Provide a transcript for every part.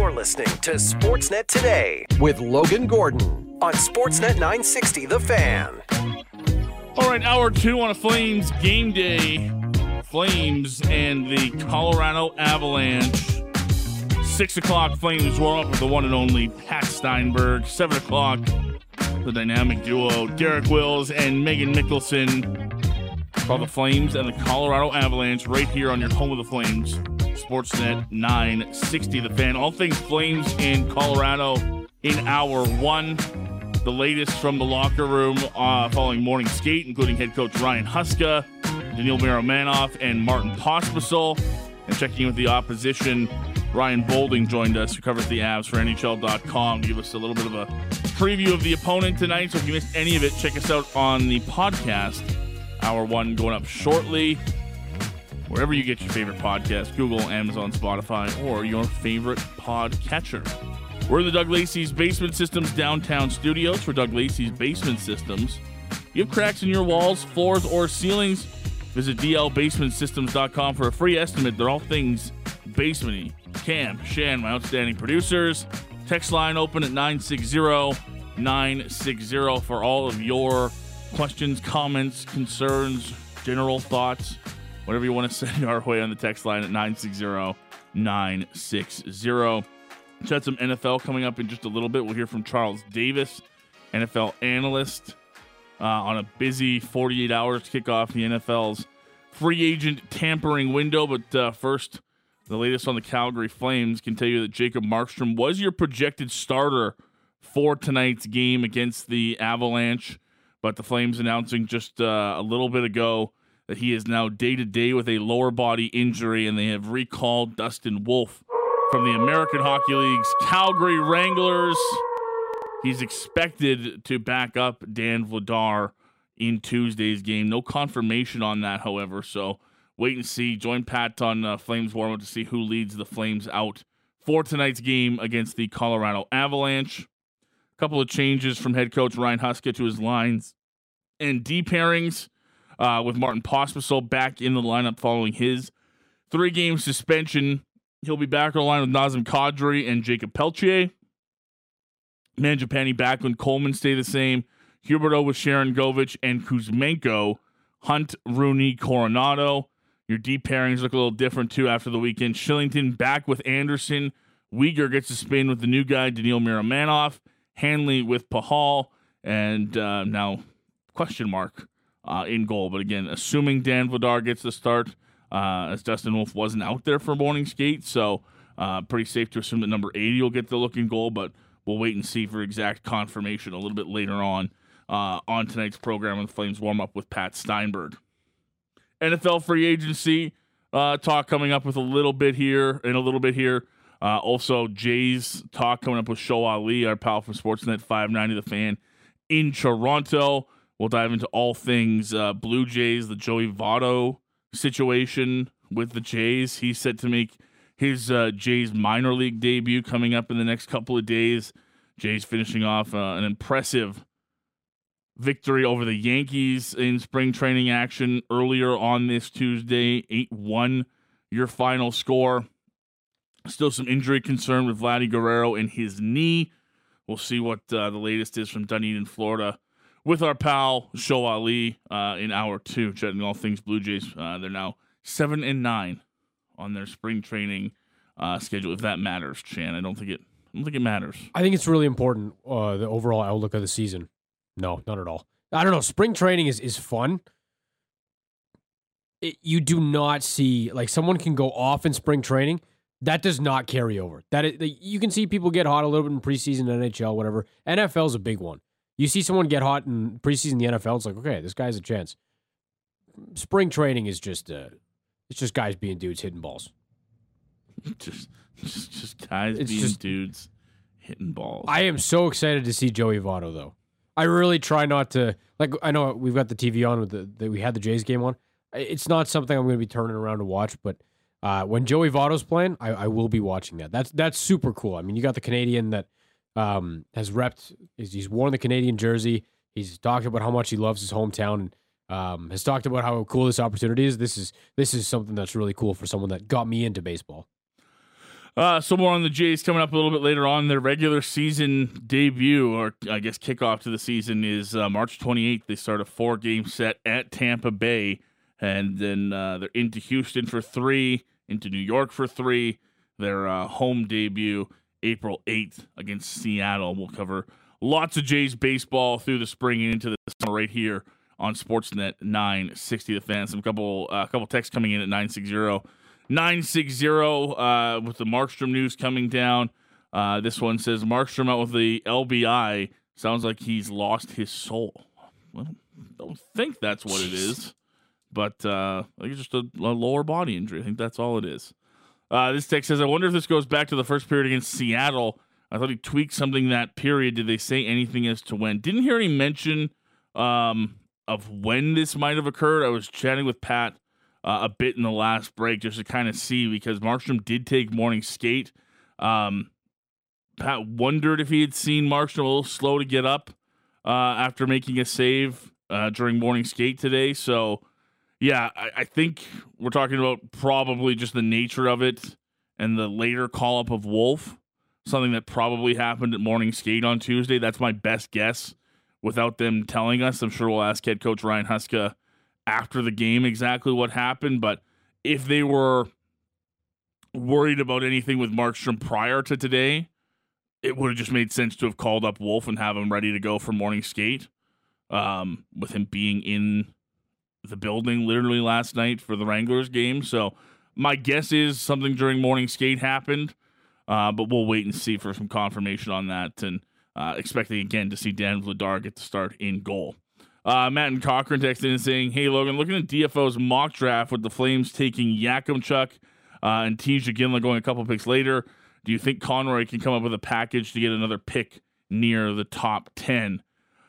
You're listening to Sportsnet Today with Logan Gordon on Sportsnet 960 The Fan. All right, hour two on a Flames game day. Flames and the Colorado Avalanche. 6 o'clock, Flames warm up with the one and only Pat Steinberg. 7 o'clock, the dynamic duo Derek Wills and Megan Mickelson. Call the Flames and the Colorado Avalanche right here on your home of the Flames. Sportsnet 960 The Fan. All things Flames in Colorado in hour one. The latest from the locker room following morning skate, including head coach Ryan Huska, Daniil Miromanov, and Martin Pospisil. And checking in with the opposition, Ryan Bolding joined us, who covers the Avs for NHL.com, to give us a little bit of a preview of the opponent tonight. So if you missed any of it, check us out on the podcast. Hour one going up shortly. Wherever you get your favorite podcast, Google, Amazon, Spotify, or your favorite podcatcher. We're in the Doug Lacey's Basement Systems downtown studios. For Doug Lacey's Basement Systems, you have cracks in your walls, floors, or ceilings? Visit dlbasementsystems.com for a free estimate. They're all things basement-y. Cam, Shan, my outstanding producers. Text line open at 960-960 for all of your questions, comments, concerns, general thoughts, whatever you want to send our way on the text line at 960-960. Chat some NFL coming up in just a little bit. We'll hear from Charles Davis, NFL analyst, on a busy 48 hours to kick off the NFL's free agent tampering window. But first, the latest on the Calgary Flames can tell you that Jacob Markstrom was your projected starter for tonight's game against the Avalanche. But the Flames announcing just a little bit ago that he is now day-to-day with a lower body injury, and they have recalled Dustin Wolf from the American Hockey League's Calgary Wranglers. He's expected to back up Dan Vladar in Tuesday's game. No confirmation on that, however, so wait and see. Join Pat on Flames warm-up to see who leads the Flames out for tonight's game against the Colorado Avalanche. A couple of changes from head coach Ryan Huska to his lines and D pairings, with Martin Pospisil back in the lineup following his 3-game suspension. He'll be back on the line with Nazem Kadri and Jacob Peltier. Mangiapane, Backlund, Coleman stay the same. Huberdeau with Sharon Govich and Kuzmenko. Hunt, Rooney, Coronado. Your deep pairings look a little different, too, after the weekend. Shillington back with Anderson. Weegar gets a spin with the new guy, Daniil Miromanov. Hanley with Pahal. And now, question mark in goal. But again, assuming Dan Vladar gets the start, as Dustin Wolf wasn't out there for morning skate, so pretty safe to assume that number 80 will get the look in goal, but we'll wait and see for exact confirmation a little bit later on tonight's program on the Flames warm-up with Pat Steinberg. NFL free agency talk coming up with a little bit here. Also, Jays talk coming up with Show Ali, our pal from Sportsnet 590 The Fan in Toronto. We'll dive into all things Blue Jays, the Joey Votto situation with the Jays. He's set to make his Jays minor league debut coming up in the next couple of days. Jays finishing off an impressive victory over the Yankees in spring training action earlier on this Tuesday. 8-1 your final score. Still some injury concern with Vladdy Guerrero and his knee. We'll see what the latest is from Dunedin, Florida, with our pal Show Ali in hour two, chatting all things Blue Jays. They're now 7-9 on their spring training schedule. If that matters, Chan, I don't think it matters. I think it's really important, the overall outlook of the season. No, not at all. I don't know. Spring training is fun. You do not see, like, someone can go off in spring training. That does not carry over. You can see people get hot a little bit in preseason, NHL, whatever. NFL's a big one. You see someone get hot in preseason in the NFL, it's like, okay, this guy's a chance. Spring training is just it's just guys being dudes hitting balls. just guys dudes hitting balls. I am so excited to see Joey Votto, though. I really try not to, like, I know we've got the TV on with we had the Jays game on. It's not something I'm going to be turning around to watch, but when Joey Votto's playing, I will be watching that. That's super cool. I mean, you got the Canadian that has repped, he's worn the Canadian jersey. He's talked about how much he loves his hometown and has talked about how cool this opportunity is. This is something that's really cool for someone that got me into baseball. Some more on the Jays coming up a little bit later on. Their regular season debut, or I guess kickoff to the season, is March 28th. They start a 4-game set at Tampa Bay, and then they're into Houston for 3, into New York for 3. Their home debut, April 8th against Seattle. We'll cover lots of Jays baseball through the spring and into the summer right here on Sportsnet 960 The Fan. Some couple texts coming in at 960 with the Markstrom news coming down. This one says Markstrom out with the LBI. Sounds like he's lost his soul. Well, don't think that's what it is, but I think it's just a lower body injury. I think that's all it is. This text says, I wonder if this goes back to the first period against Seattle. I thought he tweaked something that period. Did they say anything as to when? Didn't hear any mention of when this might have occurred. I was chatting with Pat a bit in the last break just to kind of see, because Markstrom did take morning skate. Pat wondered if he had seen Markstrom a little slow to get up after making a save during morning skate today. So, yeah, I think we're talking about probably just the nature of it and the later call-up of Wolf, something that probably happened at morning skate on Tuesday. That's my best guess without them telling us. I'm sure we'll ask head coach Ryan Huska after the game exactly what happened, but if they were worried about anything with Markstrom prior to today, it would have just made sense to have called up Wolf and have him ready to go for morning skate, with him being in the building literally last night for the Wranglers game. So my guess is something during morning skate happened, but we'll wait and see for some confirmation on that, and expecting again to see Dan Vladar get the start in goal. Matt and Cochran texted in saying, hey, Logan, looking at DFO's mock draft with the Flames taking Yakimchuk and Tija Ginla going a couple picks later, do you think Conroy can come up with a package to get another pick near the top 10?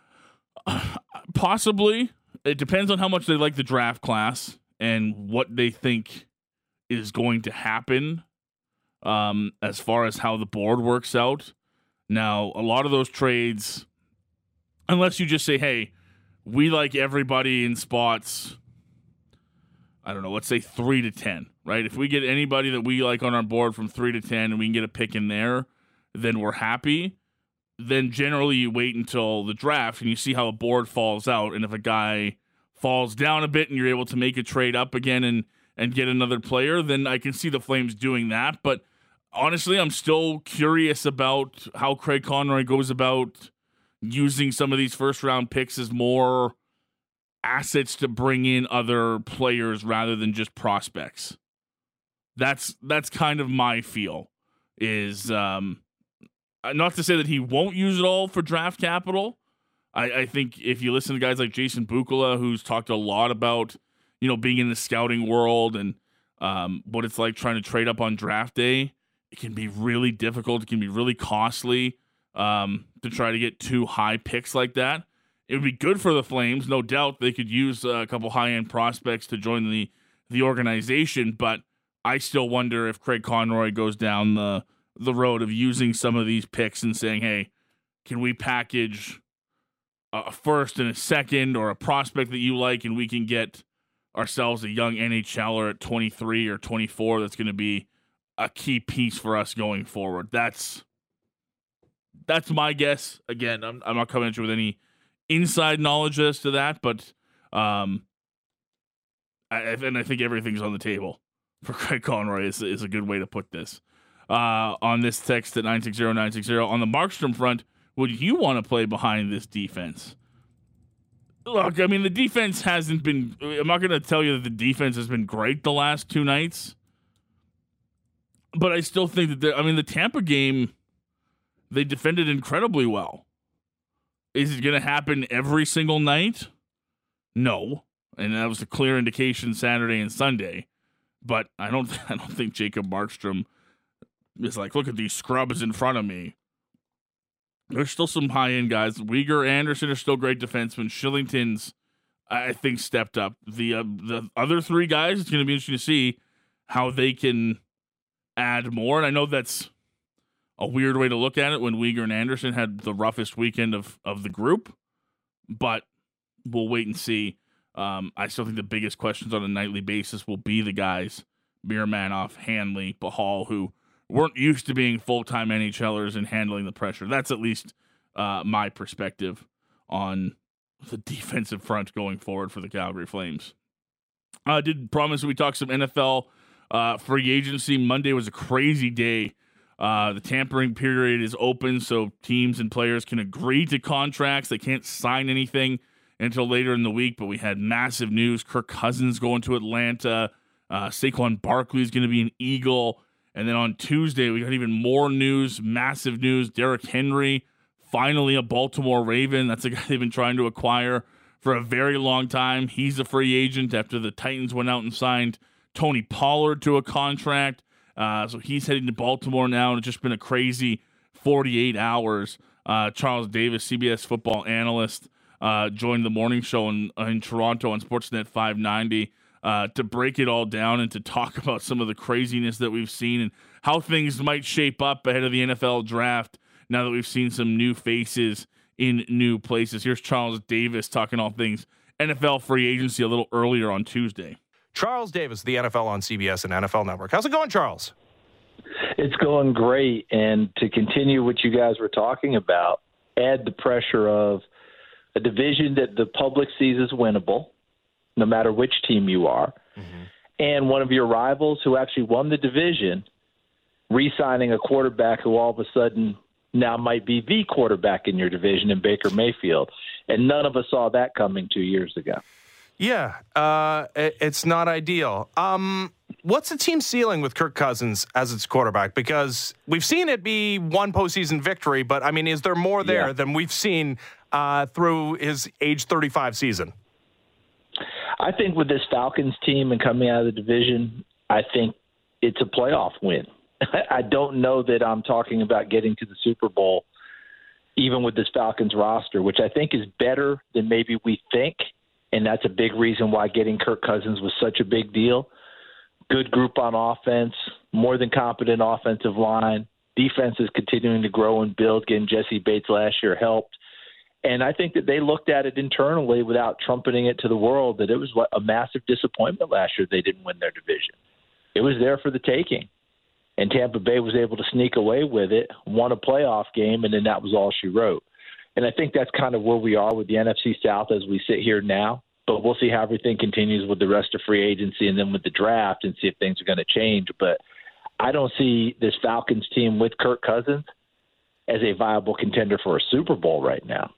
Possibly. It depends on how much they like the draft class and what they think is going to happen as far as how the board works out. Now, a lot of those trades, unless you just say, hey, we like everybody in spots, I don't know, let's say 3 to 10, right? If we get anybody that we like on our board from 3 to 10 and we can get a pick in there, then we're happy. Then generally you wait until the draft and you see how a board falls out. And if a guy falls down a bit and you're able to make a trade up again and get another player, then I can see the Flames doing that. But honestly, I'm still curious about how Craig Conroy goes about using some of these first-round picks as more assets to bring in other players rather than just prospects. That's kind of my feel. Is not to say that he won't use it all for draft capital. I think if you listen to guys like Jason Bukala, who's talked a lot about, being in the scouting world and what it's like trying to trade up on draft day, it can be really difficult. It can be really costly to try to get 2 high picks like that. It would be good for the Flames, no doubt. They could use a couple high-end prospects to join the organization, but I still wonder if Craig Conroy goes down the road of using some of these picks and saying, hey, can we package a first and a second or a prospect that you like, and we can get ourselves a young NHLer at 23 or 24 that's going to be a key piece for us going forward. That's my guess. Again, I'm not coming at you with any inside knowledge as to that, but I think everything's on the table for Craig Conroy is a good way to put this. On this text at 960-960, on the Markstrom front, would you want to play behind this defense? Look, I mean, the defense hasn't been, I'm not going to tell you that the defense has been great the last 2 nights, but I still think that, the Tampa game, they defended incredibly well. Is it going to happen every single night? No. And that was a clear indication Saturday and Sunday. But I don't think Jacob Markstrom is like, look at these scrubs in front of me. There's still some high-end guys. Uyghur, Anderson are still great defensemen. Shillington's, I think, stepped up. The other 3 guys, it's going to be interesting to see how they can add more. And I know that's a weird way to look at it when Uyghur and Anderson had the roughest weekend of the group. But we'll wait and see. I still think the biggest questions on a nightly basis will be the guys, Miramanoff, Hanley, Bahal, who weren't used to being full-time NHLers and handling the pressure. That's at least my perspective on the defensive front going forward for the Calgary Flames. I did promise we talk some NFL free agency. Monday was a crazy day. The tampering period is open, so teams and players can agree to contracts. They can't sign anything until later in the week, but we had massive news. Kirk Cousins going to Atlanta. Saquon Barkley is going to be an Eagle. And then on Tuesday, we got even more news, massive news. Derrick Henry, finally a Baltimore Raven. That's a guy they've been trying to acquire for a very long time. He's a free agent after the Titans went out and signed Tony Pollard to a contract. So he's heading to Baltimore now, and it's just been a crazy 48 hours. Charles Davis, CBS football analyst, joined the morning show in Toronto on Sportsnet 590 to break it all down and to talk about some of the craziness that we've seen and how things might shape up ahead of the NFL draft now that we've seen some new faces in new places. Here's Charles Davis talking all things NFL free agency a little earlier on Tuesday. Charles Davis, the NFL on CBS and NFL Network. How's it going, Charles? It's going great. And to continue what you guys were talking about, add the pressure of a division that the public sees as winnable, no matter which team you are, and one of your rivals who actually won the division, re-signing a quarterback who all of a sudden now might be the quarterback in your division in Baker Mayfield. And none of us saw that coming 2 years ago. Yeah, it's not ideal. What's the team ceiling with Kirk Cousins as its quarterback? Because we've seen it be one postseason victory, but, I mean, is there more there than we've seen through his age 35 season? I think with this Falcons team and coming out of the division, I think it's a playoff win. I don't know that I'm talking about getting to the Super Bowl, even with this Falcons roster, which I think is better than maybe we think. And that's a big reason why getting Kirk Cousins was such a big deal. Good group on offense, more than competent offensive line. Defense is continuing to grow and build. Getting Jesse Bates last year helped. And I think that they looked at it internally without trumpeting it to the world that it was a massive disappointment last year they didn't win their division. It was there for the taking. And Tampa Bay was able to sneak away with it, won a playoff game, and then that was all she wrote. And I think that's kind of where we are with the NFC South as we sit here now. But we'll see how everything continues with the rest of free agency and then with the draft and see if things are going to change. But I don't see this Falcons team with Kirk Cousins as a viable contender for a Super Bowl right now.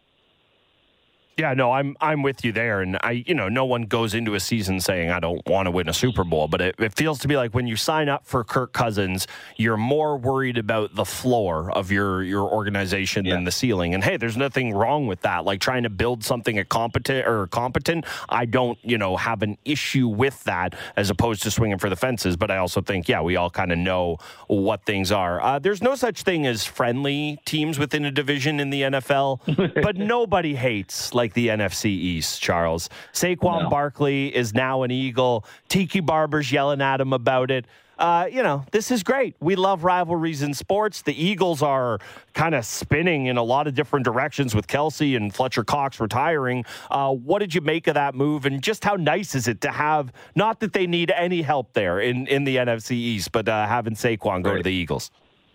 Yeah, no, I'm with you there, and no one goes into a season saying I don't want to win a Super Bowl, but it feels to me like when you sign up for Kirk Cousins, you're more worried about the floor of your organization than the ceiling. And hey, there's nothing wrong with that. Like trying to build something competent, I don't have an issue with that as opposed to swinging for the fences. But I also think we all kind of know what things are. There's no such thing as friendly teams within a division in the NFL, but nobody hates like the NFC East, Charles. Saquon Barkley is now an Eagle. Tiki Barber's yelling at him about it. This is great. We love rivalries in sports. The Eagles are kind of spinning in a lot of different directions with Kelsey and Fletcher Cox retiring. What did you make of that move? And just how nice is it to have, not that they need any help there in the NFC East, but having Saquon go to the Eagles?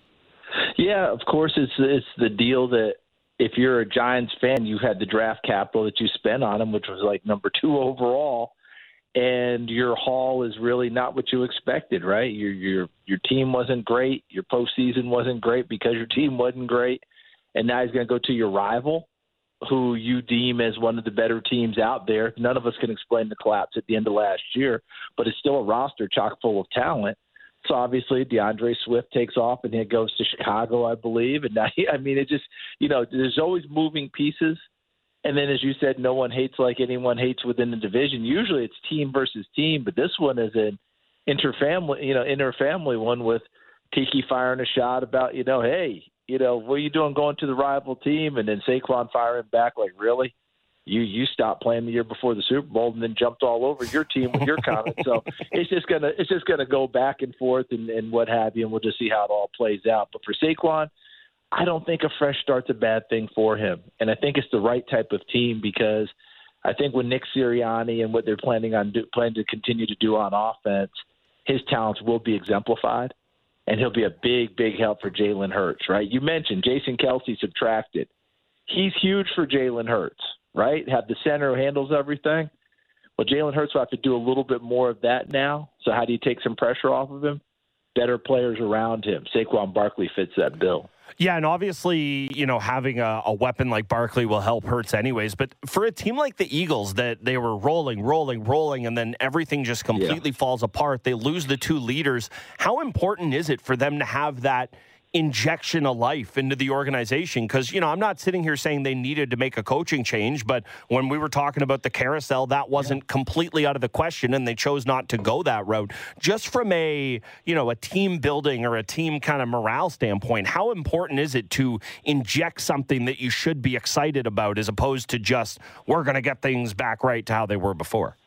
Yeah, of course, it's the deal that if you're a Giants fan, you had the draft capital that you spent on him, which was like number 2 overall, and your haul is really not what you expected, right? Your team wasn't great, your postseason wasn't great because your team wasn't great, and now he's going to go to your rival, who you deem as one of the better teams out there. None of us can explain the collapse at the end of last year, but it's still a roster chock full of talent. So obviously DeAndre Swift takes off and he goes to Chicago, I believe. And now, it just, there's always moving pieces. And then, as you said, no one hates like anyone hates within the division. Usually it's team versus team, but this one is an inter-family one with Tiki firing a shot about, hey, what are you doing going to the rival team? And then Saquon firing back like, really? You stopped playing the year before the Super Bowl and then jumped all over your team with your comments. So it's just gonna go back and forth and what have you, and we'll just see how it all plays out. But for Saquon, I don't think a fresh start's a bad thing for him, and I think it's the right type of team because I think with Nick Sirianni and what they're planning to continue to do on offense, his talents will be exemplified. and he'll be a big, big help for Jalen Hurts, right? You mentioned Jason Kelce subtracted. He's huge for Jalen Hurts, right? Have the center who handles everything. Well, Jalen Hurts will have to do a little bit more of that now. So how do you take some pressure off of him? Better players around him. Saquon Barkley fits that bill. Yeah, and obviously, having a weapon like Barkley will help Hurts anyways. But for a team like the Eagles, that they were rolling, and then everything just completely falls apart. They lose the two leaders. How important is it for them to have that injection of life into the organization? Because, I'm not sitting here saying they needed to make a coaching change, but when we were talking about the carousel, that wasn't completely out of the question, and they chose not to go that route. Just from a team building or a team kind of morale standpoint, how important is it to inject something that you should be excited about as opposed to just, we're going to get things back right to how they were before?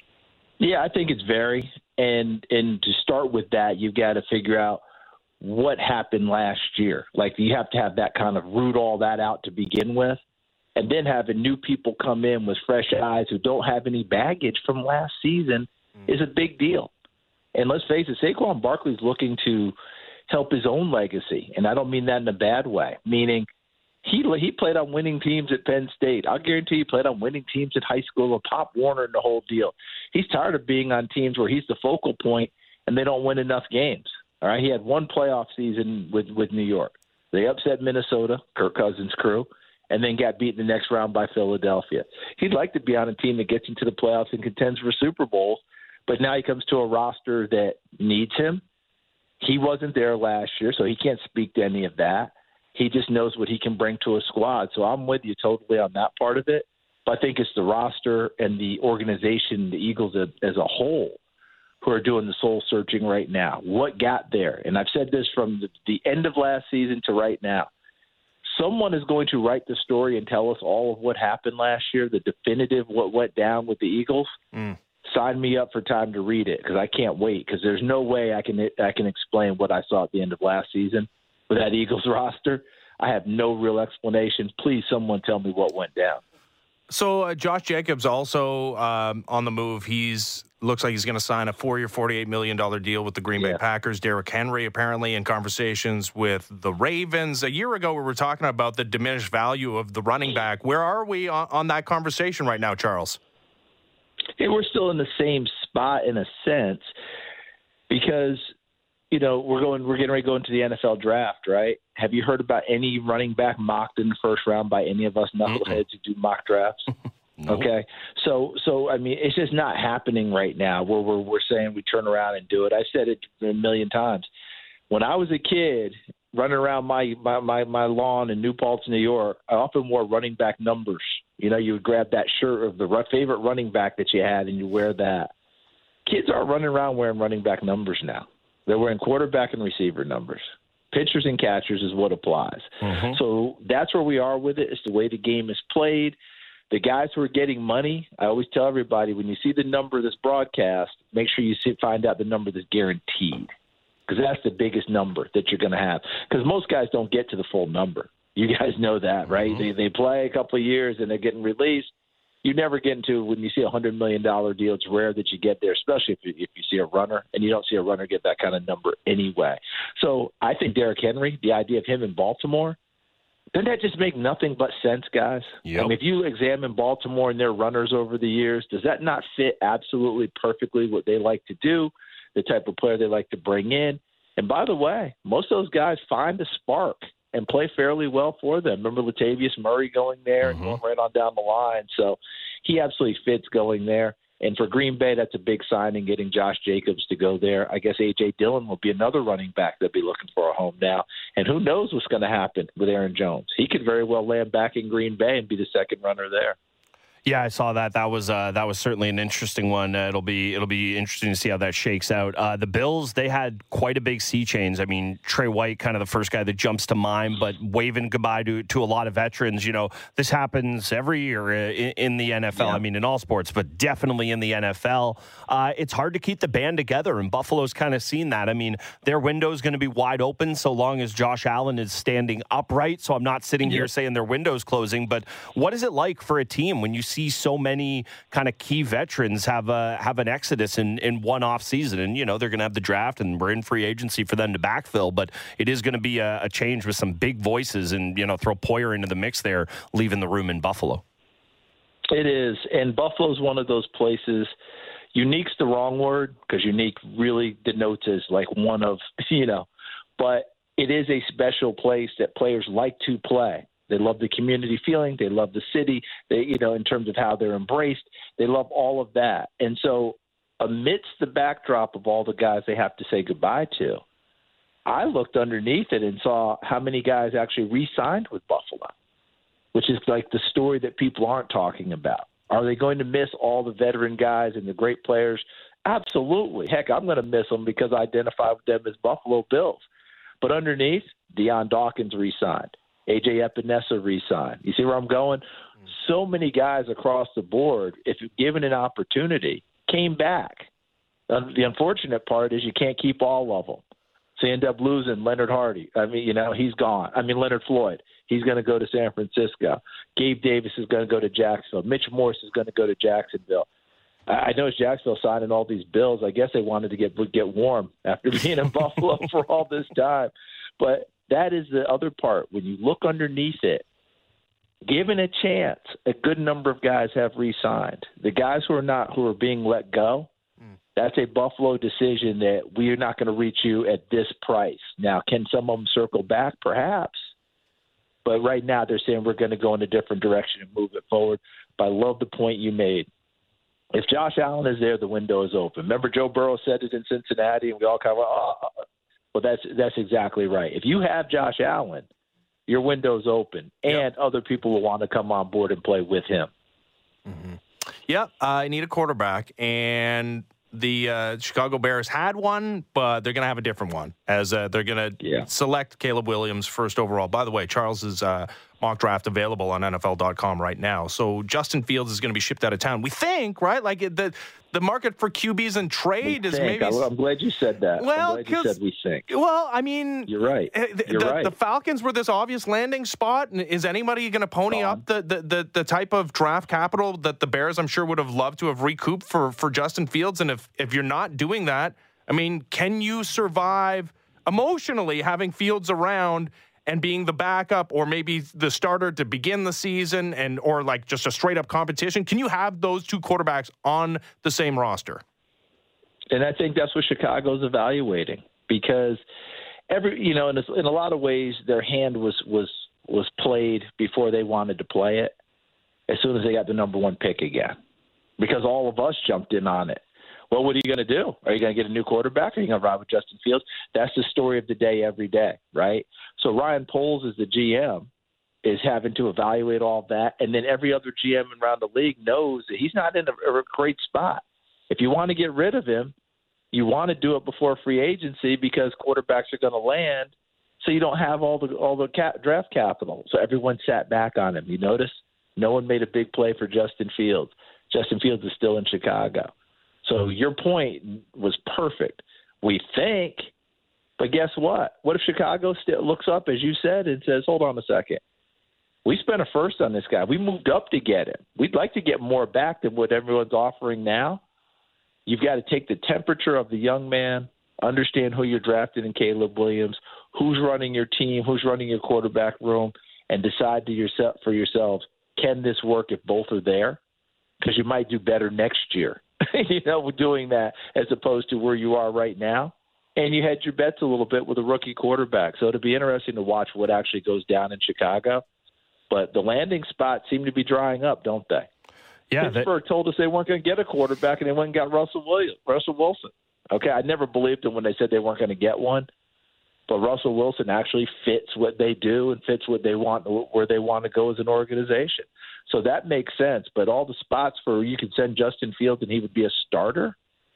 Yeah, I think it's very. And to start with that, you've got to figure out what happened last year. Like, you have to have that kind of root all that out to begin with, and then having new people come in with fresh eyes who don't have any baggage from last season is a big deal. And let's face it, Saquon Barkley's looking to help his own legacy, and I don't mean that in a bad way, meaning he played on winning teams at Penn State. I'll guarantee he played on winning teams at high school with Pop Warner and the whole deal. He's tired of being on teams where he's the focal point and they don't win enough games. All right, he had one playoff season with New York. They upset Minnesota, Kirk Cousins' crew, and then got beat in the next round by Philadelphia. He'd like to be on a team that gets into the playoffs and contends for Super Bowls, but now he comes to a roster that needs him. He wasn't there last year, so he can't speak to any of that. He just knows what he can bring to a squad. So I'm with you totally on that part of it. But I think it's the roster and the organization, the Eagles as a whole, who are doing the soul searching right now. What got there? And I've said this from the end of last season to right now. Someone is going to write the story and tell us all of what happened last year, the definitive what went down with the Eagles. Sign me up for time to read it, because I can't wait, because there's no way I can explain what I saw at the end of last season with that Eagles roster. I have no real explanation. Please, someone tell me what went down. So Josh Jacobs also on the move. Looks like he's going to sign a 4-year, $48 million deal with the Green Bay Packers. Derrick Henry apparently in conversations with the Ravens. A year ago, we were talking about the diminished value of the running back. Where are we on that conversation right now, Charles? Hey, we're still in the same spot in a sense, because we're getting ready to go into the NFL draft, right? Have you heard about any running back mocked in the first round by any of us knuckleheads who do mock drafts? Nope. Okay. So I mean, it's just not happening right now where we're saying we turn around and do it. I said it a million times. When I was a kid running around my lawn in New Paltz, New York, I often wore running back numbers. You would grab that shirt of the favorite running back that you had and you wear that. Kids aren't running around wearing running back numbers now. They're wearing quarterback and receiver numbers. Pitchers and catchers is what applies. So that's where we are with it. It's the way the game is played. The guys who are getting money, I always tell everybody, when you see the number that's broadcast, make sure you find out the number that's guaranteed, because that's the biggest number that you're going to have. Because most guys don't get to the full number. You guys know that, right? They play a couple of years and they're getting released. You never get into, when you see a $100 million deal, it's rare that you get there, especially if you see a runner, and you don't see a runner get that kind of number anyway. So I think Derrick Henry, the idea of him in Baltimore, doesn't that just make nothing but sense, guys? Yep. I mean, if you examine Baltimore and their runners over the years, does that not fit absolutely perfectly what they like to do, the type of player they like to bring in? And by the way, most of those guys find a spark and play fairly well for them. Remember Latavius Murray going there and going right on down the line. So he absolutely fits going there. And for Green Bay, that's a big signing, getting Josh Jacobs to go there. I guess A.J. Dillon will be another running back that'll be looking for a home now. And who knows what's going to happen with Aaron Jones. He could very well land back in Green Bay and be the second runner there. Yeah, I saw that. That was certainly an interesting one. It'll be interesting to see how that shakes out. The Bills, they had quite a big sea change. I mean, Trey White, kind of the first guy that jumps to mind, but waving goodbye to a lot of veterans. This happens every year in the NFL. Yeah. I mean, in all sports, but definitely in the NFL. It's hard to keep the band together, and Buffalo's kind of seen that. I mean, their window is going to be wide open so long as Josh Allen is standing upright. So I'm not sitting here saying their window's closing, but what is it like for a team when you see see so many kind of key veterans have an exodus in one off season. And, they're going to have the draft and we're in free agency for them to backfill. But it is going to be a change with some big voices and, throw Poyer into the mix there, leaving the room in Buffalo. It is. And Buffalo is one of those places. Unique's the wrong word because unique really denotes as like one of, but it is a special place that players like to play. They love the community feeling. They love the city. They, in terms of how they're embraced, they love all of that. And so amidst the backdrop of all the guys they have to say goodbye to, I looked underneath it and saw how many guys actually re-signed with Buffalo, which is like the story that people aren't talking about. Are they going to miss all the veteran guys and the great players? Absolutely. Heck, I'm going to miss them because I identify with them as Buffalo Bills. But underneath, Deion Dawkins re-signed. A.J. Epinesa re-signed. You see where I'm going? So many guys across the board, if given an opportunity, came back. The unfortunate part is you can't keep all of them. So you end up losing Leonard Hardy. He's gone. Leonard Floyd. He's going to go to San Francisco. Gabe Davis is going to go to Jacksonville. Mitch Morse is going to go to Jacksonville. I know Jacksonville signing all these Bills. I guess they wanted to get warm after being in Buffalo for all this time. But that is the other part. When you look underneath it, given a chance, a good number of guys have re-signed. The guys who are being let go, that's a Buffalo decision that we are not going to reach you at this price. Now, can some of them circle back? Perhaps. But right now they're saying we're going to go in a different direction and move it forward. But I love the point you made. If Josh Allen is there, the window is open. Remember Joe Burrow said it in Cincinnati, and we all kind of went, well, that's exactly right. If you have Josh Allen, your window's open, and other people will want to come on board and play with him. Mm-hmm. Yeah, I need a quarterback, and the Chicago Bears had one, but they're going to have a different one as they're going to select Caleb Williams first overall. By the way, Charles's mock draft available on NFL.com right now. So Justin Fields is going to be shipped out of town. We think, right? Like the market for QBs and trade is maybe. I'm glad you said that. Well, I'm glad you said we think. Well, I mean, you're right. The Falcons were this obvious landing spot. Is anybody going to pony up the type of draft capital that the Bears, I'm sure, would have loved to have recouped for Justin Fields? And if you're not doing that, I mean, can you survive emotionally having Fields around and being the backup or maybe the starter to begin the season or like just a straight up competition? Can you have those two quarterbacks on the same roster? And I think that's what Chicago's evaluating because in a lot of ways their hand was played before they wanted to play it as soon as they got the number one pick again, because all of us jumped in on it. Well, what are you going to do? Are you going to get a new quarterback? Are you going to ride with Justin Fields? That's the story of the day every day, right? So Ryan Poles, as the GM, is having to evaluate all that. And then every other GM around the league knows that he's not in a great spot. If you want to get rid of him, you want to do it before free agency because quarterbacks are going to land, so you don't have all the draft capital. So everyone sat back on him. You notice? No one made a big play for Justin Fields. Justin Fields is still in Chicago. So your point was perfect. We think, but guess what? What if Chicago looks up, as you said, and says, hold on a second. We spent a first on this guy. We moved up to get him. We'd like to get more back than what everyone's offering now. You've got to take the temperature of the young man, understand who you're drafting in Caleb Williams, who's running your team, who's running your quarterback room, and decide for yourselves, can this work if both are there? Because you might do better next year. Doing that as opposed to where you are right now. And you had your bets a little bit with a rookie quarterback. So it'll be interesting to watch what actually goes down in Chicago. But the landing spots seem to be drying up, don't they? Yeah, Pittsburgh told us they weren't going to get a quarterback, and they went and got Russell Wilson. Okay, I never believed them when they said they weren't going to get one. But Russell Wilson actually fits what they do and fits what they want, where they want to go as an organization. So that makes sense. But all the spots where you can send Justin Fields and he would be a starter,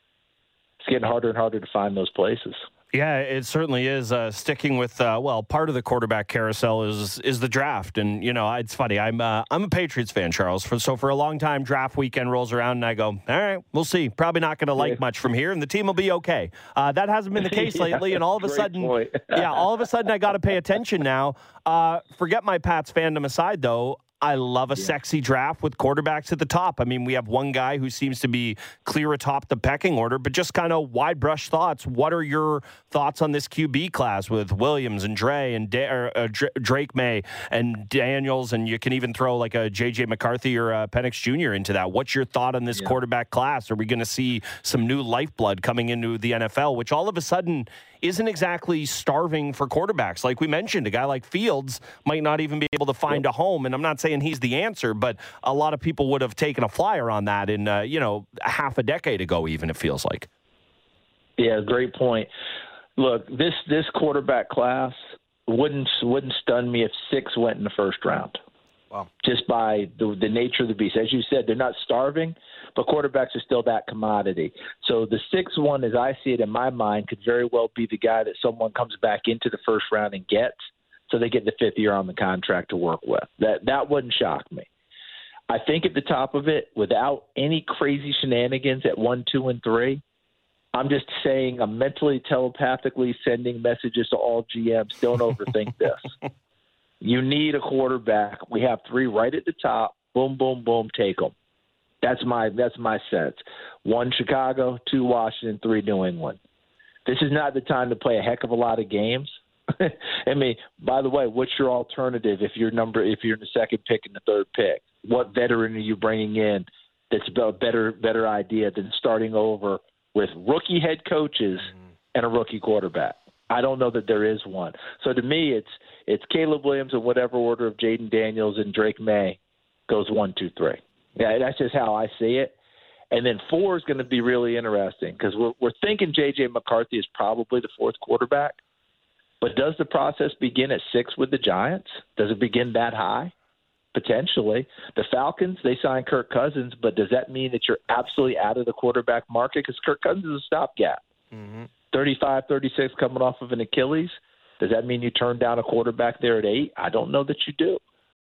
it's getting harder and harder to find those places. Yeah, it certainly is. Sticking with part of the quarterback carousel is the draft, and it's funny. I'm a Patriots fan, Charles. So for a long time, draft weekend rolls around, and I go, all right, we'll see. Probably not going to like much from here, and the team will be okay. That hasn't been the case lately, and all of a sudden, all of a sudden, I got to pay attention now. Forget my Pats fandom aside, though. I love a sexy draft with quarterbacks at the top. I mean, we have one guy who seems to be clear atop the pecking order, but just kind of wide brush thoughts. What are your thoughts on this QB class with Williams and Dre and Drake May and Daniels, and you can even throw like a J.J. McCarthy or Penix Jr. into that. What's your thought on this quarterback class? Are we going to see some new lifeblood coming into the NFL, which all of a sudden isn't exactly starving for quarterbacks? Like we mentioned, a guy like Fields might not even be able to find a home, and I'm not saying he's the answer, but a lot of people would have taken a flyer on that in, half a decade ago even, it feels like. Yeah, great point. Look, this quarterback class wouldn't stun me if 6 went in the first round. Wow. Just by the nature of the beast. As you said, they're not starving, but quarterbacks are still that commodity. So the 6th one, as I see it in my mind, could very well be the guy that someone comes back into the first round and gets, so they get the 5th year on the contract to work with. That wouldn't shock me. I think at the top of it, without any crazy shenanigans at 1, 2, and 3, I'm just saying I'm mentally, telepathically sending messages to all GMs. Don't overthink this. You need a quarterback. We have 3 right at the top. Boom, boom, boom, take them. That's my sense. 1 Chicago, 2 Washington, 3 New England. This is not the time to play a heck of a lot of games. I mean, by the way, what's your alternative if you're in the second pick and the third pick? What veteran are you bringing in that's a better idea than starting over with rookie head coaches and a rookie quarterback? I don't know that there is one. So to me, it's Caleb Williams in whatever order of Jaden Daniels and Drake May goes 1, 2, 3. Yeah, that's just how I see it. And then 4 is going to be really interesting because we're thinking J.J. McCarthy is probably the 4th quarterback. But does the process begin at 6 with the Giants? Does it begin that high? Potentially. The Falcons, they signed Kirk Cousins, but does that mean that you're absolutely out of the quarterback market? Because Kirk Cousins is a stopgap. 35, 36 coming off of an Achilles. Does that mean you turn down a quarterback there at 8? I don't know that you do.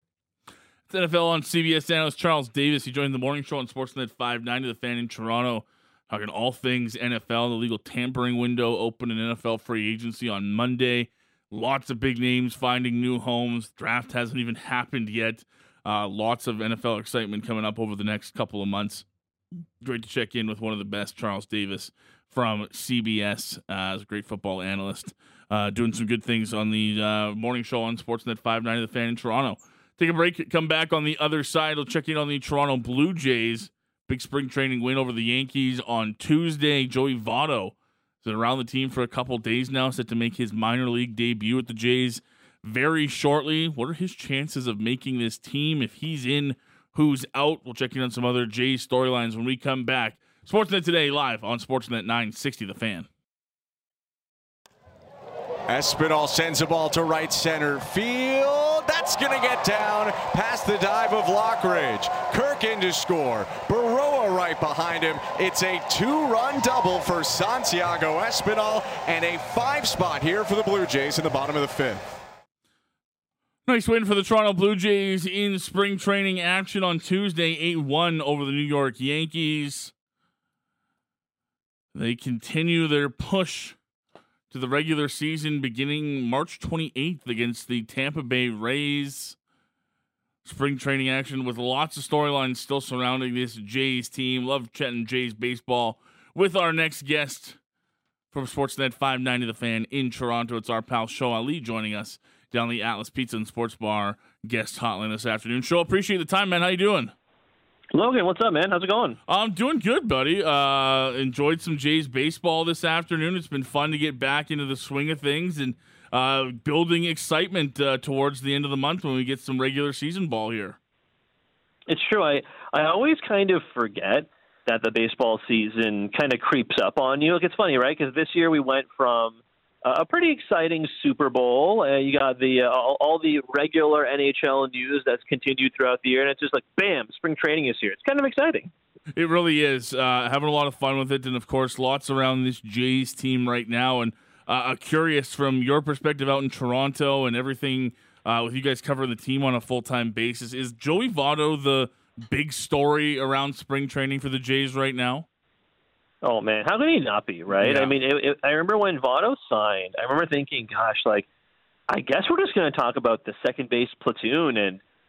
It's NFL on CBS analyst Charles Davis. He joined the morning show on Sportsnet 590, The Fan in Toronto, talking all things NFL. The legal tampering window open in NFL free agency on Monday. Lots of big names finding new homes. Draft hasn't even happened yet. Lots of NFL excitement coming up over the next couple of months. Great to check in with one of the best, Charles Davis from CBS, as a great football analyst, doing some good things on the morning show on Sportsnet 590, The Fan in Toronto. Take a break, come back on the other side. We'll check in on the Toronto Blue Jays. Big spring training win over the Yankees on Tuesday. Joey Votto has been around the team for a couple days now, set to make his minor league debut with the Jays very shortly. What are his chances of making this team? If he's in, who's out? We'll check in on some other Jays storylines when we come back. Sportsnet Today live on Sportsnet 960, The Fan. Espinal sends the ball to right center field. That's going to get down past the dive of Lockridge. Kirk in to score. Baroa right behind him. It's a 2-run double for Santiago Espinal and a 5 spot here for the Blue Jays in the bottom of the 5th. Nice win for the Toronto Blue Jays in spring training action on Tuesday, 8-1 over the New York Yankees. They continue their push to the regular season beginning March 28th against the Tampa Bay Rays. Spring training action with lots of storylines still surrounding this Jays team. Love chatting Jays baseball with our next guest from Sportsnet 590 The Fan in Toronto. It's our pal Show Ali joining us down the Atlas Pizza and Sports Bar guest hotline this afternoon. Show, appreciate the time, man. How you doing? Logan, what's up, man? How's it going? I'm doing good, buddy. Enjoyed some Jays baseball this afternoon. It's been fun to get back into the swing of things and building excitement towards the end of the month when we get some regular season ball here. It's true. I always kind of forget that the baseball season kind of creeps up on you. Look, it's funny, right? Because this year we went from a pretty exciting Super Bowl. You got the all the regular NHL news that's continued throughout the year, and it's just like, bam, spring training is here. It's kind of exciting. It really is. Having a lot of fun with it, and, of course, lots around this Jays team right now. And curious from your perspective out in Toronto and everything with you guys covering the team on a full-time basis, is Joey Votto the big story around spring training for the Jays right now? Oh, man, how could he not be, right? Yeah. I mean, I remember when Votto signed, I remember thinking, gosh, like, I guess we're just going to talk about the second base platoon and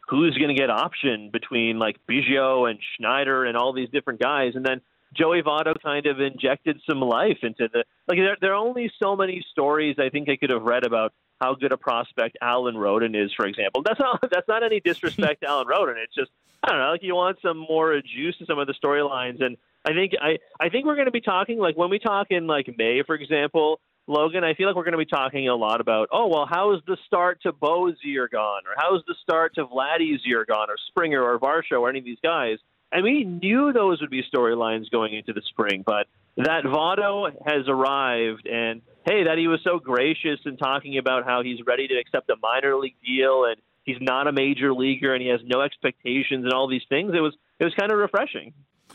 who's going to get optioned between like Biggio and Schneider and all these different guys. And then Joey Votto kind of injected some life into there are only so many stories I think I could have read about how good a prospect Alan Roden is, for example. That's not any disrespect to Alan Roden. It's just, I don't know, like you want some more juice to some of the storylines. And I think we're going to be talking, like when we talk in like May, for example, Logan, I feel like we're going to be talking a lot about, how's the start to Bo's year gone? Or how's the start to Vladdy's year gone? Or Springer or Varsho or any of these guys. And we knew those would be storylines going into the spring, but that Votto has arrived, and hey, that he was so gracious in talking about how he's ready to accept a minor league deal and he's not a major leaguer and he has no expectations and all these things. It was kind of refreshing.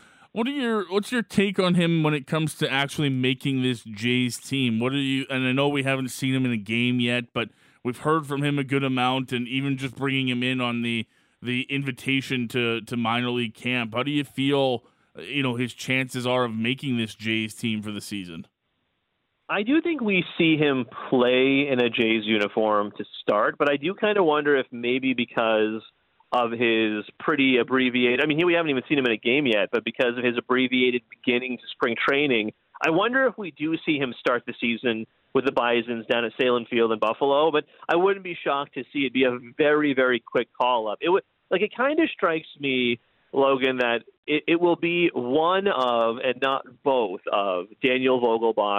What's your take on him when it comes to actually making this Jays team? And I know we haven't seen him in a game yet, but we've heard from him a good amount, and even just bringing him in on the invitation to minor league camp. How do you feel, his chances are of making this Jays team for the season? I do think we see him play in a Jays uniform to start, but I do kind of wonder if maybe because of his pretty abbreviated, we haven't even seen him in a game yet, but because of his abbreviated beginning to spring training, I wonder if we do see him start the season with the Bisons down at Salem Field in Buffalo, but I wouldn't be shocked to see it be a very, very quick call-up. It kind of strikes me, Logan, that it will be one of, and not both of, Daniel Vogelbach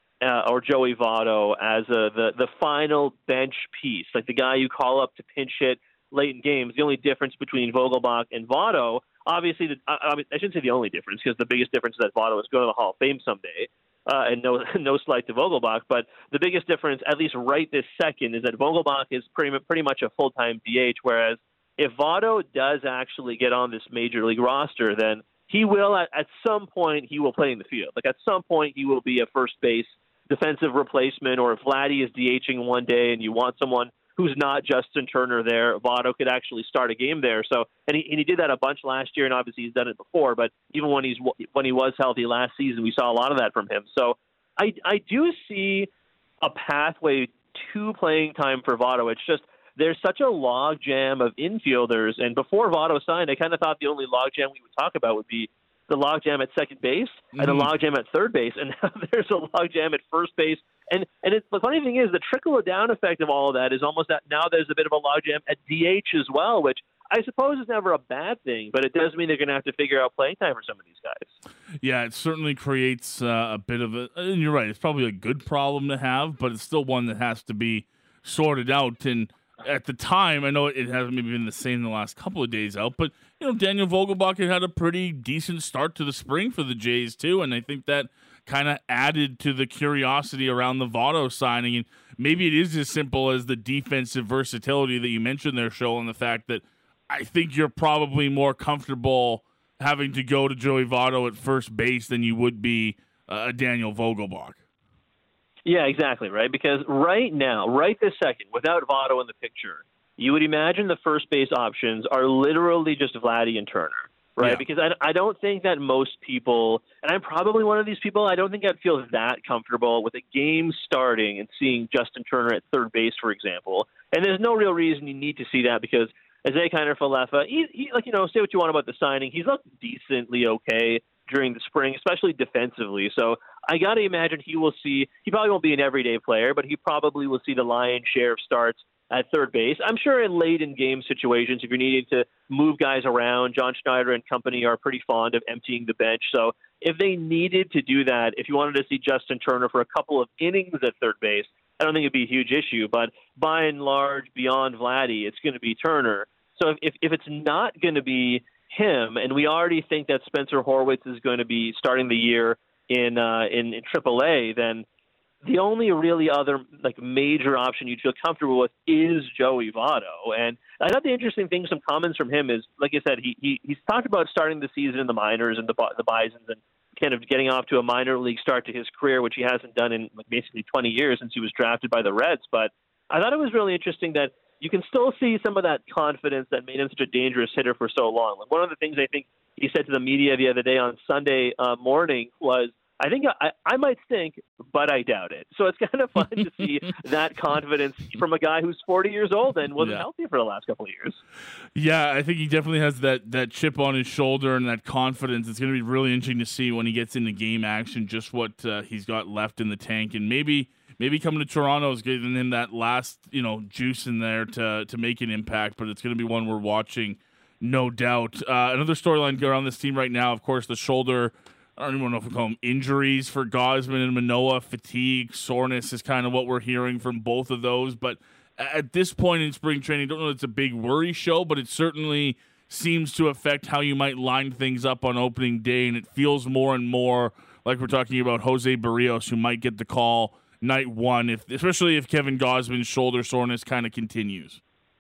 or Joey Votto as the final bench piece, like the guy you call up to pinch hit late in games. The only difference between Vogelbach and Votto, obviously, I shouldn't say the only difference, because the biggest difference is that Votto is going to the Hall of Fame someday, and no slight to Vogelbach, but the biggest difference, at least right this second, is that Vogelbach is pretty much a full-time DH, whereas if Votto does actually get on this major league roster, then he will, at some point, he will play in the field. Like at some point, he will be a first base defensive replacement, or if Vladdy is DHing one day and you want someone who's not Justin Turner there, Votto could actually start a game there. So, and he did that a bunch last year, and obviously he's done it before, but even when he was healthy last season, we saw a lot of that from him. So I do see a pathway to playing time for Votto. It's just, there's such a logjam of infielders, and before Votto signed, I kind of thought the only logjam we would talk about would be the logjam at second base and the logjam at third base, and now there's a logjam at first base. And the funny thing is, the trickle-down effect of all of that is almost that now there's a bit of a logjam at DH as well, which I suppose is never a bad thing, but it does mean they're going to have to figure out playing time for some of these guys. Yeah, it certainly creates a bit of and you're right, it's probably a good problem to have, but it's still one that has to be sorted out. And at the time, I know it hasn't maybe been the same the last couple of days out, but Daniel Vogelbach had a pretty decent start to the spring for the Jays too, and I think that kind of added to the curiosity around the Votto signing. And maybe it is as simple as the defensive versatility that you mentioned there, Show, and the fact that I think you're probably more comfortable having to go to Joey Votto at first base than you would be a Daniel Vogelbach. Yeah, exactly, right? Because right now, right this second, without Votto in the picture, you would imagine the first base options are literally just Vladdy and Turner, right? Yeah. Because I don't think that most people, and I'm probably one of these people, I don't think I'd feel that comfortable with a game starting and seeing Justin Turner at third base, for example. And there's no real reason you need to see that, because Isaiah Kiner-Falefa, he say what you want about the signing, he's looked decently okay during the spring, especially defensively. So I got to imagine he probably won't be an everyday player, but he probably will see the lion's share of starts at third base. I'm sure in late in game situations, if you're needing to move guys around, John Schneider and company are pretty fond of emptying the bench. So if they needed to do that, if you wanted to see Justin Turner for a couple of innings at third base, I don't think it'd be a huge issue. But by and large, beyond Vladdy, it's going to be Turner. So if it's not going to be him, and we already think that Spencer Horwitz is going to be starting the year in AAA, then the only really other major option you'd feel comfortable with is Joey Votto. And I thought the interesting thing, some comments from him is, like I said, he's talked about starting the season in the minors and the Bisons and kind of getting off to a minor league start to his career, which he hasn't done in basically 20 years since he was drafted by the Reds. But I thought it was really interesting that you can still see some of that confidence that made him such a dangerous hitter for so long. One of the things I think he said to the media the other day on Sunday morning was, I think I might stink, but I doubt it. So it's kind of fun to see that confidence from a guy who's 40 years old and wasn't healthy for the last couple of years. Yeah, I think he definitely has that chip on his shoulder and that confidence. It's going to be really interesting to see when he gets into game action just what he's got left in the tank, and maybe coming to Toronto is giving him that last juice in there to make an impact. But it's going to be one we're watching, no doubt. Another storyline around this team right now, of course, the shoulder. I don't even know if we call them injuries for Gausman and Manoah. Fatigue, soreness is kind of what we're hearing from both of those. But at this point in spring training, don't know if it's a big worry show, but it certainly seems to affect how you might line things up on opening day. And it feels more and more like we're talking about Jose Barrios, who might get the call night one, especially if Kevin Gausman's shoulder soreness kind of continues.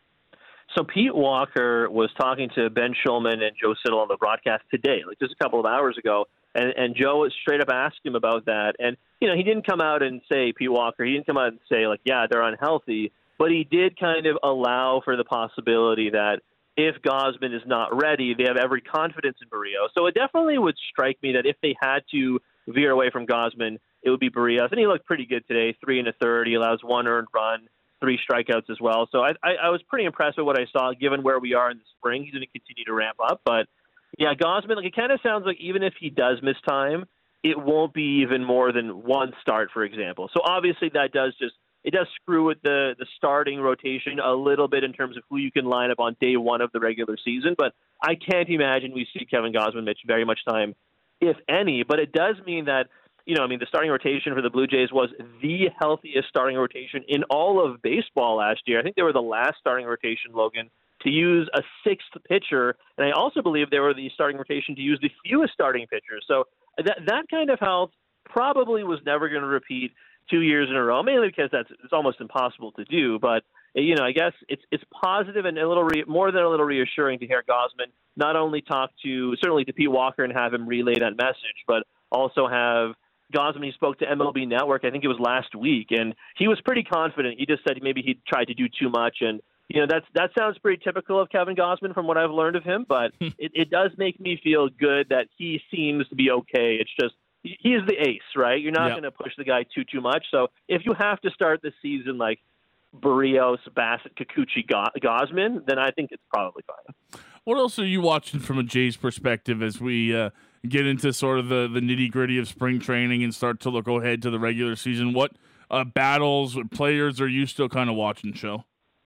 So Pete Walker was talking to Ben Schulman and Joe Siddall on the broadcast today, like just a couple of hours ago, and Joe straight up asked him about that. And, he didn't come out and say, Pete Walker, he didn't come out and say, like, yeah, they're unhealthy, but he did kind of allow for the possibility that if Gausman is not ready, they have every confidence in Barrios. So it definitely would strike me that if they had to veer away from Gausman, it would be Barrios. And he looked pretty good today, 3 1/3. He allows 1 earned run, 3 strikeouts as well. So I was pretty impressed with what I saw, given where we are in the spring. He's going to continue to ramp up. But, yeah, Gausman, it kind of sounds like even if he does miss time, it won't be even more than one start, for example. So obviously that does screw with the starting rotation a little bit in terms of who you can line up on day one of the regular season. But I can't imagine we see Kevin Gausman miss very much time, if any. But it does mean that, the starting rotation for the Blue Jays was the healthiest starting rotation in all of baseball last year. I think they were the last starting rotation, Logan, to use a sixth pitcher. And I also believe they were the starting rotation to use the fewest starting pitchers. So that kind of health probably was never going to repeat 2 years in a row, mainly because it's almost impossible to do. But, I guess it's positive and a little more than a little reassuring to hear Gausman not only talk certainly to Pete Walker and have him relay that message, but also have Gausman, he spoke to MLB Network, I think it was last week, and he was pretty confident. He just said maybe he tried to do too much, and that sounds pretty typical of Kevin Gausman from what I've learned of him, but it does make me feel good that he seems to be okay. It's just he's the ace, right? You're not going to push the guy too much. So if you have to start the season like Barrios, Bassett, Kikuchi, Gausman, then I think it's probably fine. What else are you watching from a Jays perspective as we get into sort of the nitty-gritty of spring training and start to look ahead to the regular season? What battles, what players are you still kind of watching, Show?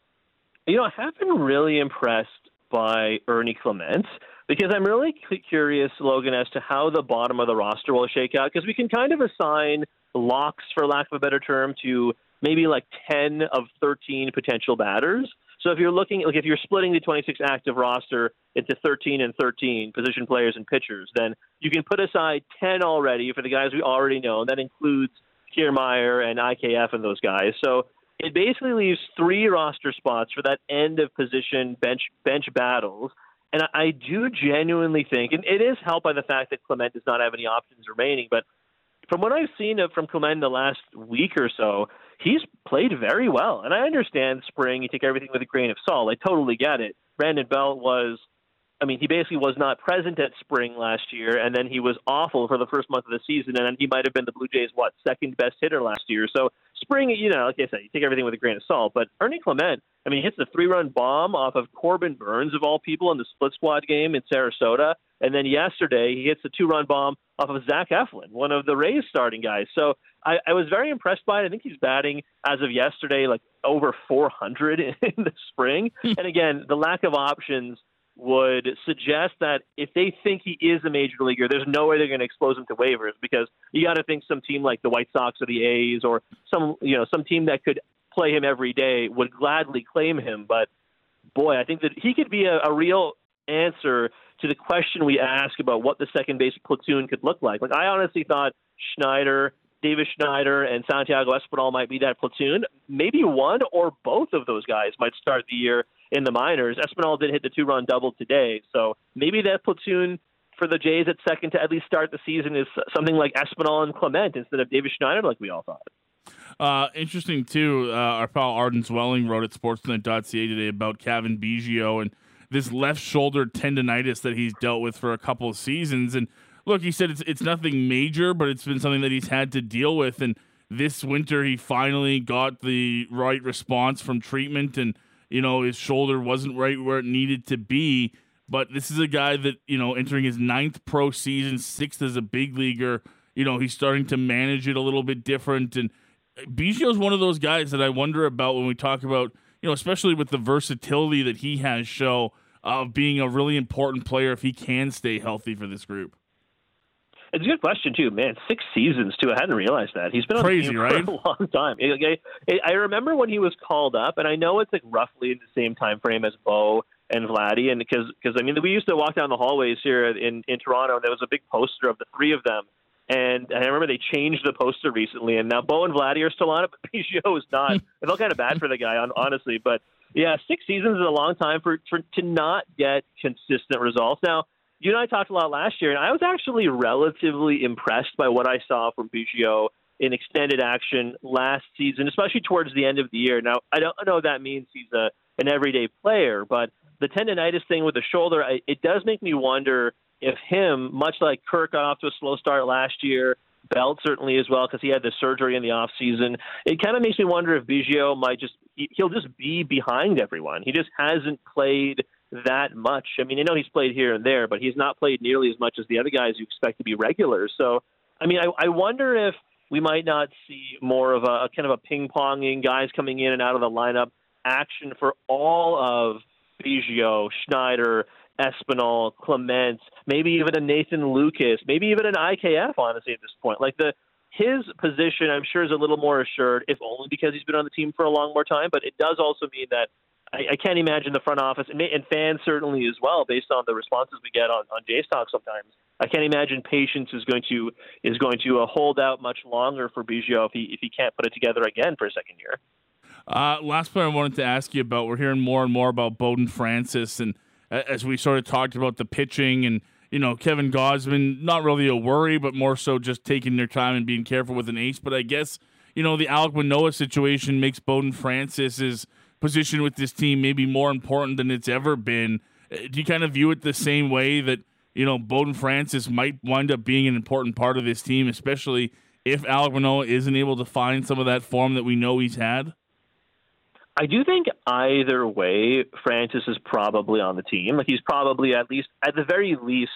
I have been really impressed by Ernie Clement because I'm really curious, Logan, as to how the bottom of the roster will shake out, because we can kind of assign locks, for lack of a better term, to maybe like 10 of 13 potential batters. So if you're looking, if you're splitting the 26 active roster into 13 and 13 position players and pitchers, then you can put aside 10 already for the guys we already know. And that includes Kiermaier and IKF and those guys. So it basically leaves 3 roster spots for that end of position bench battles. And I do genuinely think, and it is helped by the fact that Clement does not have any options remaining, but from what I've seen from Clement in the last week or so, he's played very well. And I understand spring, you take everything with a grain of salt. I totally get it. Brandon Belt he basically was not present at spring last year, and then he was awful for the first month of the season, and then he might have been the Blue Jays' second best hitter last year. So spring, like I said, you take everything with a grain of salt. But Ernie Clement, he hits the 3-run bomb off of Corbin Burns, of all people, in the split squad game in Sarasota. And then yesterday, he hits a 2-run bomb off of Zach Eflin, one of the Rays starting guys. So I was very impressed by it. I think he's batting, as of yesterday, like over 400 in the spring. And again, the lack of options would suggest that if they think he is a major leaguer, there's no way they're going to expose him to waivers, because you got to think some team like the White Sox or the A's or some team that could play him every day would gladly claim him. But boy, I think that he could be a real answer to the question we ask about what the second base platoon could look like. Like, I honestly thought Davis Schneider and Santiago Espinal might be that platoon. Maybe one or both of those guys might start the year in the minors. Espinal did hit the 2-run double today, so maybe that platoon for the Jays at second to at least start the season is something like Espinal and Clement instead of Davis Schneider, like we all thought. Interesting, too, our pal Arden Zwelling wrote at Sportsnet.ca today about Cavan Biggio and this left shoulder tendonitis that he's dealt with for a couple of seasons. And look, he said it's nothing major, but it's been something that he's had to deal with. And this winter, he finally got the right response from treatment, and his shoulder wasn't right where it needed to be. But this is a guy that entering his 9th pro season, 6th as a big leaguer. He's starting to manage it a little bit different, and Biggio's one of those guys that I wonder about when we talk about, especially with the versatility that he has show of being a really important player if he can stay healthy for this group. It's a good question, too. Man, 6 seasons, too. I hadn't realized that. He's been on the team for a long time. I remember when he was called up, and I know it's like roughly in the same time frame as Bo and Vladdy, and because we used to walk down the hallways here in Toronto, and there was a big poster of the 3 of them. And I remember they changed the poster recently, and now Bo and Vladdy are still on it, but Biggio is not. I felt kind of bad for the guy, honestly. But, yeah, 6 seasons is a long time to not get consistent results. Now, you and I talked a lot last year, and I was actually relatively impressed by what I saw from Biggio in extended action last season, especially towards the end of the year. Now, I don't know if that means he's an everyday player, but the tendonitis thing with the shoulder, it does make me wonder if him, much like Kirk got off to a slow start last year, Belt certainly as well because he had the surgery in the offseason, it kind of makes me wonder if Biggio he'll just be behind everyone. He just hasn't played that much. I mean, I know he's played here and there, but he's not played nearly as much as the other guys you expect to be regulars. So, I mean, I wonder if we might not see more of a kind of a ping-ponging, guys coming in and out of the lineup action for all of Biggio, Schneider, Espinal, Clement, maybe even a Nathan Lucas, maybe even an IKF, honestly, at this point. Like his position, I'm sure, is a little more assured, if only because he's been on the team for a long more time. But it does also mean that I can't imagine the front office, and fans certainly as well, based on the responses we get on Jays Talk sometimes. I can't imagine patience is going to hold out much longer for Biggio if he can't put it together again for a second year. Last player I wanted to ask you about, we're hearing more and more about Bowden Francis, and as we sort of talked about the pitching and, Kevin Gausman, not really a worry, but more so just taking their time and being careful with an ace. But I guess, the Alek Manoah situation makes Bowden Francis's position with this team maybe more important than it's ever been. Do you kind of view it the same way that, Bowden Francis might wind up being an important part of this team, especially if Alek Manoah isn't able to find some of that form that we know he's had? I do think either way, Francis is probably on the team. Like he's probably at the very least,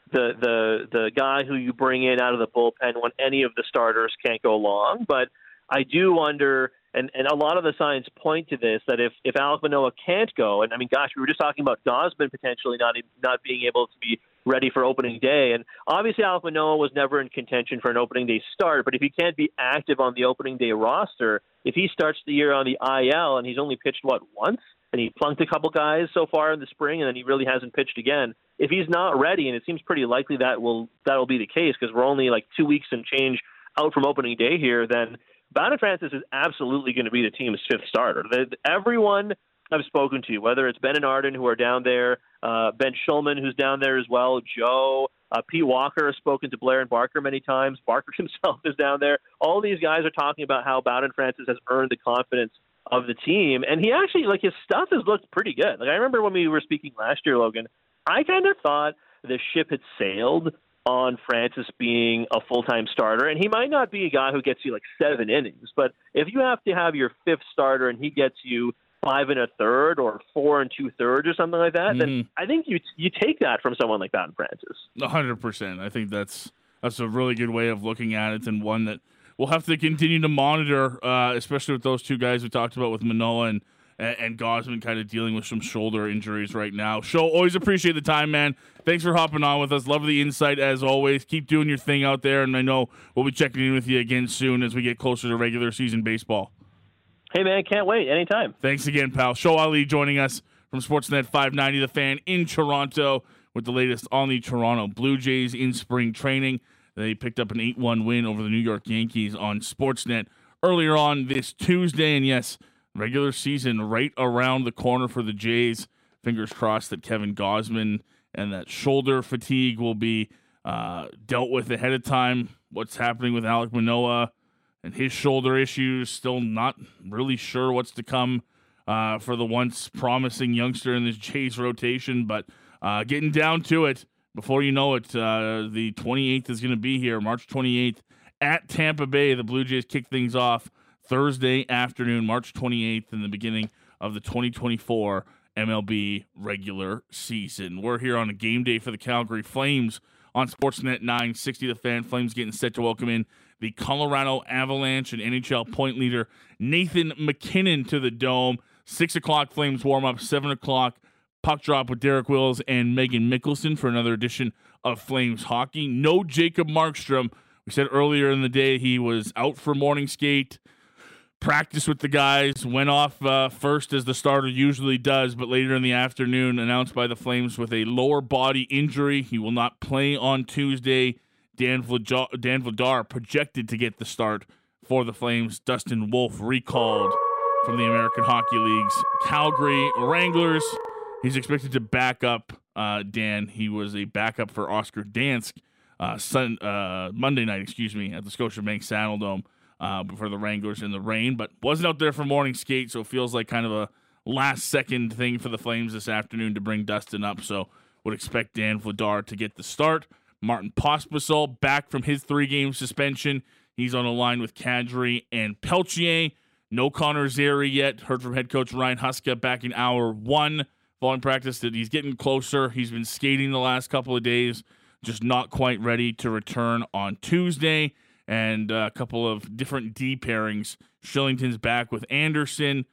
the guy who you bring in out of the bullpen when any of the starters can't go long. But I do wonder, and a lot of the signs point to this, that if Alek Manoah can't go, and I mean, gosh, we were just talking about Gausman potentially not being able to be ready for opening day. And obviously Alek Manoah was never in contention for an opening day start, but if he can't be active on the opening day roster, if he starts the year on the IL and he's only pitched, once, and he plunked a couple guys so far in the spring and then he really hasn't pitched again, if he's not ready, and it seems pretty likely that'll be the case because we're only like 2 weeks and change out from opening day here, then Bowden Francis is absolutely going to be the team's 5th starter. Everyone I've spoken to, whether it's Ben and Arden who are down there, Ben Schulman who's down there as well, Joe, Pete Walker has spoken to Blair and Barker many times. Barker himself is down there. All these guys are talking about how Bowden Francis has earned the confidence of the team, and he actually, his stuff has looked pretty good. I remember when we were speaking last year, Logan, I kind of thought the ship had sailed on Francis being a full-time starter, and he might not be a guy who gets you 7 innings, but if you have to have your 5th starter and he gets you 5 1/3 or 4 2/3 or something like that, then I think you take that from someone like Bowden Francis. 100%. I think that's a really good way of looking at it, and one that we'll have to continue to monitor, especially with those two guys we talked about with Manoah and Gausman kind of dealing with some shoulder injuries right now. Show, always appreciate the time, man. Thanks for hopping on with us. Love the insight as always. Keep doing your thing out there, and I know we'll be checking in with you again soon as we get closer to regular season baseball. Hey, man, can't wait. Anytime. Thanks again, pal. Show Ali joining us from Sportsnet 590, The Fan in Toronto with the latest on the Toronto Blue Jays in spring training. They picked up an 8-1 win over the New York Yankees on Sportsnet earlier on this Tuesday, and yes, regular season right around the corner for the Jays. Fingers crossed that Kevin Gausman and that shoulder fatigue will be dealt with ahead of time. What's happening with Alek Manoah and his shoulder issues, still not really sure what's to come for the once promising youngster in this Jays rotation. But getting down to it, before you know it, the 28th is going to be here, March 28th at Tampa Bay. The Blue Jays kick things off Thursday afternoon, March 28th, in the beginning of the 2024 MLB regular season. We're here on a game day for the Calgary Flames on Sportsnet 960. The Fan. Flames getting set to welcome in the Colorado Avalanche and NHL point leader Nathan MacKinnon to the Dome. 6 o'clock Flames warm-up, 7 o'clock puck drop with Derek Wills and Megan Mickelson for another edition of Flames hockey. No Jacob Markstrom. We said earlier in the day he was out for morning skate. Practice with the guys, went off first as the starter usually does, but later in the afternoon announced by the Flames with a lower body injury. He will not play on Tuesday. Dan Vladar projected to get the start for the Flames. Dustin Wolf recalled from the American Hockey League's Calgary Wranglers. He's expected to back up Dan. He was a backup for Oscar Dansk Monday night, at the Scotiabank Saddledome. For the Wranglers in the rain, but wasn't out there for morning skate, so it feels like kind of a last-second thing for the Flames this afternoon to bring Dustin up, so would expect Dan Vladar to get the start. Martin Pospisil back from his 3-game suspension. He's on a line with Kadri and Peltier. No Connor Zary yet. Heard from head coach Ryan Huska back in hour 1 following practice that he's getting closer. He's been skating the last couple of days, just not quite ready to return on Tuesday. And a couple of different D pairings. Shillington's back with Anderson.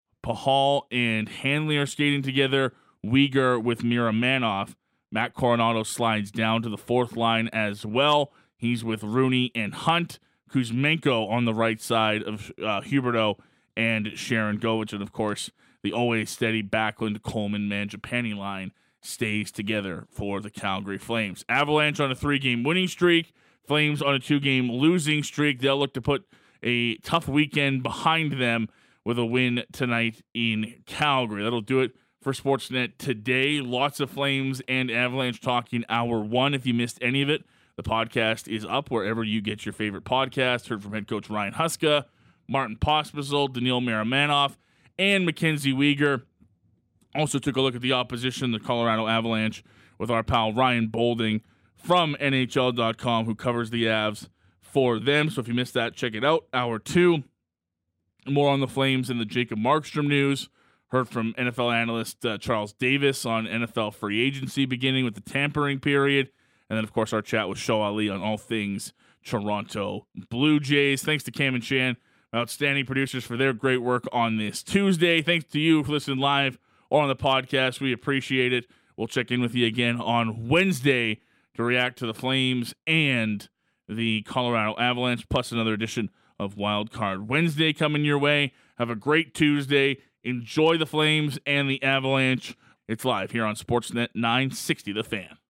Pahal and Hanley are skating together. Uyghur with Miromanov. Matt Coronado slides down to the 4th line as well. He's with Rooney and Hunt. Kuzmenko on the right side of Huberdeau and Sharon Govich. And, of course, the always steady Backlund, Coleman, Mangiapane line stays together for the Calgary Flames. Avalanche on a 3-game winning streak. Flames on a 2-game losing streak. They'll look to put a tough weekend behind them with a win tonight in Calgary. That'll do it for Sportsnet today. Lots of Flames and Avalanche talk in hour 1. If you missed any of it, the podcast is up wherever you get your favorite podcast. Heard from head coach Ryan Huska, Martin Pospisil, Daniil Miromanov, and Mackenzie Uyghur. Also took a look at the opposition, the Colorado Avalanche, with our pal Ryan Bolding from NHL.com, who covers the Avs for them. So if you missed that, check it out. Hour 2. More on the Flames and the Jacob Markstrom news. Heard from NFL analyst Charles Davis on NFL free agency beginning with the tampering period. And then, of course, our chat with Show Ali on all things Toronto Blue Jays. Thanks to Cam and Shan, outstanding producers, for their great work on this Tuesday. Thanks to you for listening live or on the podcast. We appreciate it. We'll check in with you again on Wednesday to react to the Flames and the Colorado Avalanche, plus another edition of Wild Card Wednesday coming your way. Have a great Tuesday. Enjoy the Flames and the Avalanche. It's live here on Sportsnet 960, The Fan.